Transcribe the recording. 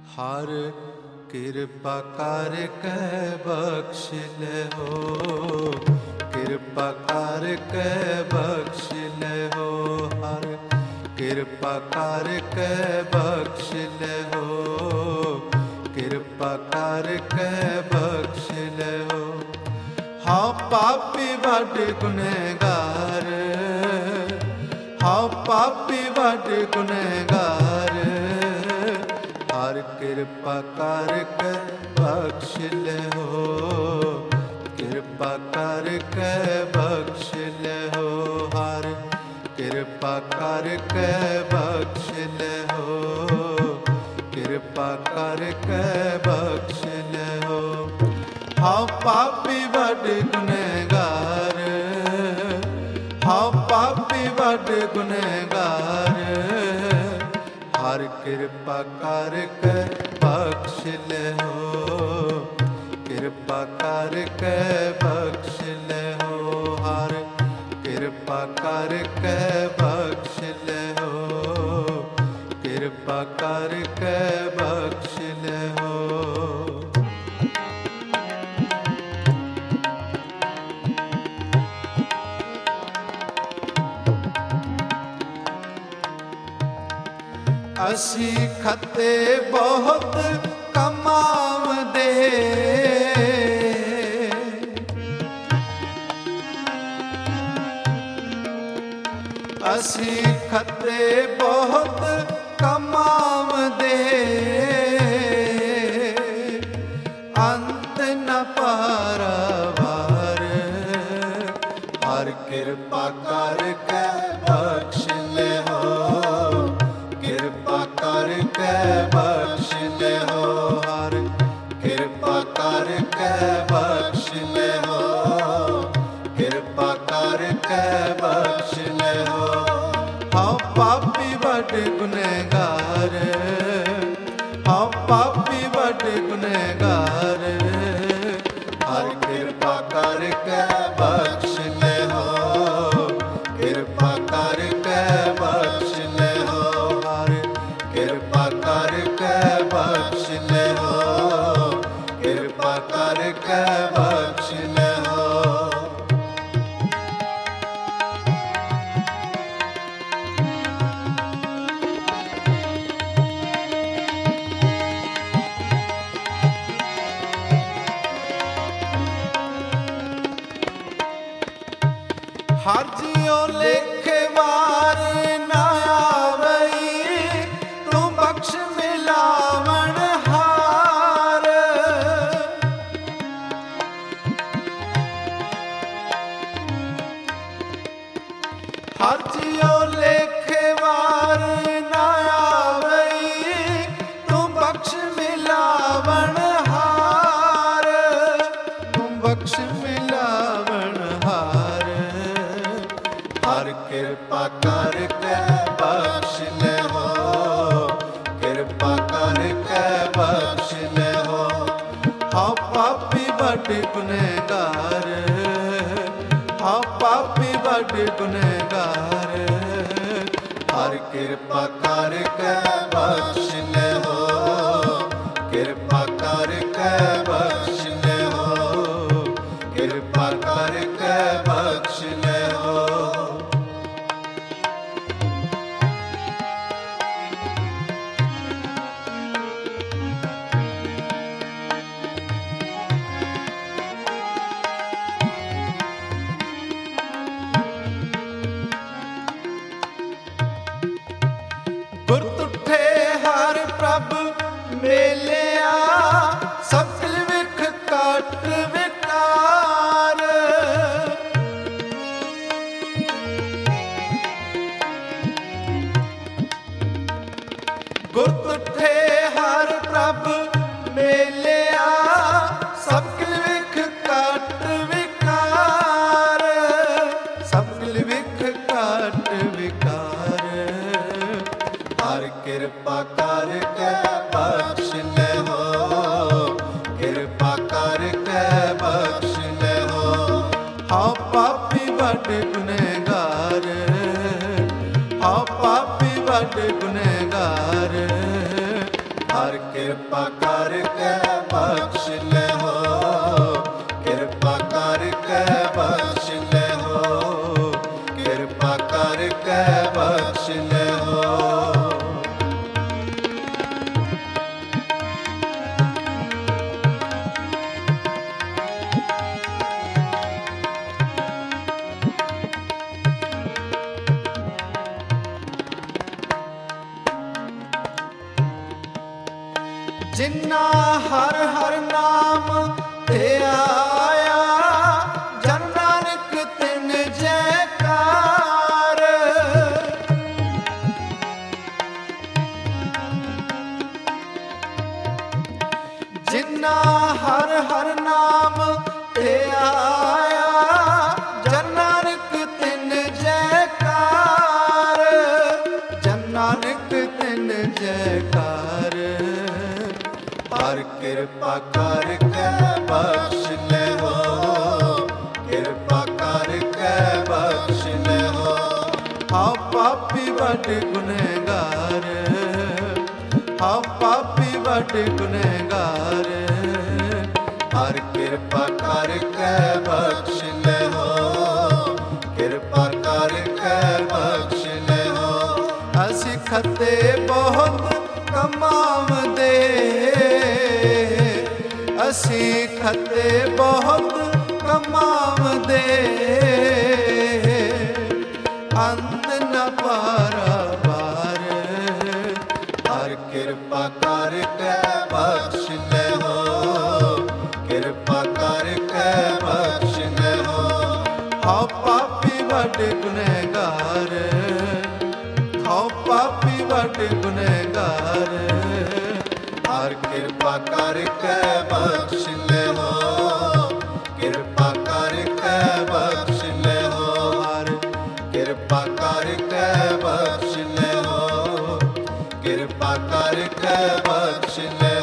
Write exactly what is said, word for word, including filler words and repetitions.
ਹਰ ਕਿਰਪਾ ਕਰਕੇ ਬਖਸ਼ ਲੈਹੋ, ਕਿਰਪਾ ਕਰਕੇ ਬਖਸ਼ ਲੈਹੋ। ਹਰ ਕਿਰਪਾ ਕਰਕੇ ਬਖਸ਼ ਲੈਹੋ, ਕਿਰਪਾ ਕਰਕੇ ਬਖਸ਼ ਲੈਹੋ। ਹਾਂ ਪਾਪੀ ਵੱਡ ਗੁਨਹਗਾਰ, ਹਾਂ ਪਾਪੀ ਵੱਡ ਗੁਨਹਗਾਰ। ਹਰ ਕਿਰਪਾ ਕਰਕੇ ਬਖਸ਼ ਲੈਹੋ, ਕਿਰਪਾ ਕਰਕੇ ਬਖਸ਼ ਲੈਹੋ। ਹਰ ਕਿਰਪਾ ਕਰਕੇ ਬਖਸ਼ ਲੈਹੋ, ਕਿਰਪਾ ਕਰਕੇ ਬਖਸ਼ ਲੈਹੋ। ਹਾਂ ਪਾਪੀ ਵੱਡ ਗੁਨਹਗਾਰ, ਹਾਂ ਪਾਪੀ ਵੱਡ ਗੁਨਹਗਾਰ। ਹਰ ਕਿਰਪਾ ਕਰਕੇ ਬਖਸ਼ ਲੈਹੋ, ਕਿਰਪਾ ਕਰਕੇ ਬਖਸ਼ ਲੈਹੋ। ਹਰ ਕਿਰਪਾ ਕਰਕੇ ਬਖਸ਼ ਲੈਹੋ, ਕਿਰਪਾ ਕਰਕੇ ਬਖਸ਼ ਲੈਹੋ। ਅਸੀਂ ਖੱਤੇ ਬਹੁਤ ਕਮਾਵਦੇ, ਅਸੀਂ ਖੱਤੇ ਬਹੁਤ ਕਮਾਵਦੇ। ਅੰਤ ਨ ਪਾਰਾਵਾਰ, ਹਰ ਕਿਰਪਾ ਕਰਕੇ ਬਖਸ਼ ਲੈਹੋ, ਕਿਰਪਾ ਕਰਕੇ ਬਖਸ਼ ਲੈਹੋ। ਹਰ ਕਿਰਪਾ ਕਰਕੇ ਬਖਸ਼ ਲੈਹੋ, ਕਿਰਪਾ ਕਰਕੇ ਬਖਸ਼ ਲੈਹੋ। ਹਾਂ ਪਾਪੀ ਵੱਡ ਗੁਨਹਗਾਰ, ਹਾਂ ਪਾਪੀ ਵੱਡ ਗੁਨਹਗਾਰ। ਹਰ ਕਿਰਪਾ ਕਰਕੇ ਬਖਸ਼ ਲੈਹੋ, ਕਿਰਪਾ ਕਰਕੇ ਬਖਸ਼ ਲੈਹੋ। ਹਰ ਕਿਰਪਾ ਕਰਕੇ ਬਖਸ਼ ਲੈਹੋ, ਕਿਰਪਾ ਕਰਕੇ ਬਖਸ਼ ਲੈਹੋ। ਹਰ ਜਿਉ ਲੇਖੇ ਵਾਰ ਨਾ ਆਵਈ, ਤੂੰ ਬਖਸ਼ ਮਿਲਾਵਣ ਹਾਰ। ਹਰ ਜਿਉ ਲੇਖੇ ਵਾਰ ਨਾ ਆਵਈ, ਤੂੰ ਬਖਸ਼ ਮਿਲਾਵਣ ਹਾਰ, ਤੂੰ ਬਖਸ਼ ਮਿਲਾਵਣ ਹਾਰ। ਹਰ ਕਿਰਪਾ ਕਰਕੇ ਬਖਸ਼ ਲੈਹੋ, ਕਿਰਪਾ ਕਰਕੇ ਬਖਸ਼ ਲੈਹੋ। ਹਾਂ ਪਾਪੀ ਵੱਡ ਗੁਨਹਗਾਰ, ਹਾਂ ਪਾਪੀ ਵੱਡ ਗੁਨਹਗਾਰ। ਹਰ ਕਿਰਪਾ ਕਰਕੇ ਬਖਸ਼ ਲੈਹੋ, ਕਿਰਪਾ ਕਰਕੇ ਬਖਸ਼ ਲੈਹੋ, ਕਿਰਪਾ ਕਰਕੇ ਬਖਸ਼ ਲੈਹੋ। ਗੁਰ ਤੁਠੇ ਹਰ ਪ੍ਰਭ ਮੇਲਿਆ, ਸਕਲ ਵਿਖ ਕੱਟ ਵਿਕਾਰ। ਗੁਰ ਤੁਠੇ ਹਰ ਪ੍ਰਭ ਮੇਲਿਆ, ਸਕਲ ਵਿਖ ਕੱਟ ਵਿਕਾਰ, ਸਕਲ ਵਿਖ ਕੱਟ ਵਿਕਾਰ। ਹਰ ਕਿਰਪਾ ਕਰਕੇ ਬਖਸ਼ ਲੈਹੋ, ਕਿਰਪਾ ਕਰਕੇ ਬਖਸ਼ ਲੈਹੋ। ਹਾਂ ਪਾਪੀ ਵੱਡ ਗੁਨਹਗਾਰ, ਹਾਂ ਪਾਪੀ ਵੱਡ ਗੁਨਹਗਾਰ। ਹਰ ਕਿਰਪਾ ਕਰਕੇ ਬਖਸ਼ ਲੈ ਹੋ, ਕਿਰਪਾ ਕਰਕੇ ਬਖਸ਼ ਲੈ ਹੋ, ਕਿਰਪਾ ਕਰਕੇ ਬਖਸ਼ ਲੈ ਹੋ। ਜਿਨ੍ਹਾਂ ਹਰ ਹਰ ਨਾਮ ਤੇ ਆਇਆ, ਜਨ ਨਾਨਕ ਤਿਨ ਜੈਕਾਰ। ਜਿਨ੍ਹਾਂ ਹਰ ਹਰ ਨਾਮ ਤੇ ਆਇਆ, ਜਨ ਨਾਨਕ ਤਿਨ ਜੈਕਾਰ, ਜਨ ਨਾਨਕ ਤਿਨ ਜੈਕਾਰ। ਹਰ ਕਿਰਪਾ ਕਰਕੇ ਬਖਸ਼ ਲੈ ਹੋ, ਕਿਰਪਾ ਕਰਕੇ ਬਖਸ਼ ਲੈ ਹੋ। ਹਾਂ ਪਾਪੀ ਵੱਡ ਗੁਨਹਗਾਰ, ਹਾਂ ਪਾਪੀ ਵੱਡ ਗੁਨਹਗਾਰ। ਹਰ ਕਿਰਪਾ ਕਰਕੇ ਬਖਸ਼ ਲੈ ਹੋ, ਕਿਰਪਾ ਕਰਕੇ ਬਖਸ਼ ਲੈ ਹੋ। ਅਸੀਂ ਖੱਤੇ ਬਹੁਤ ਕਮਾਵਦੇ, ਅਸੀਂ ਖੱਤੇ ਬਹੁਤ ਕਮਾਵਦੇ, ਅੰਤ ਨ ਪਾਰਾਵਾਰ। ਹਰ ਕਿਰਪਾ ਕਰਕੇ ਬਖਸ਼ ਲੈ ਹੋ, ਕਿਰਪਾ ਕਰਕੇ ਬਖਸ਼ ਲੈ ਹੋ। ਹਾਂ ਪਾਪੀ ਵੱਡ ਗੁਨਹਗਾਰ, ਹਾਂ ਪਾਪੀ ਵੱਡ ਗੁਨਹਗਾਰ। ਹਰ ਕਿਰਪਾ ਕਰਕੇ ਬਖਸ਼ ਲੈ ਹੋ, ਕਿਰਪਾ ਕਰਕੇ ਬਖਸ਼ ਲੈ ਹੋ। ਹਰ ਕਿਰਪਾ ਕਰਕੇ ਬਖਸ਼ ਲੈ ਹੋ, ਕਿਰਪਾ ਕਰਕੇ ਬਖਸ਼ ਲੈ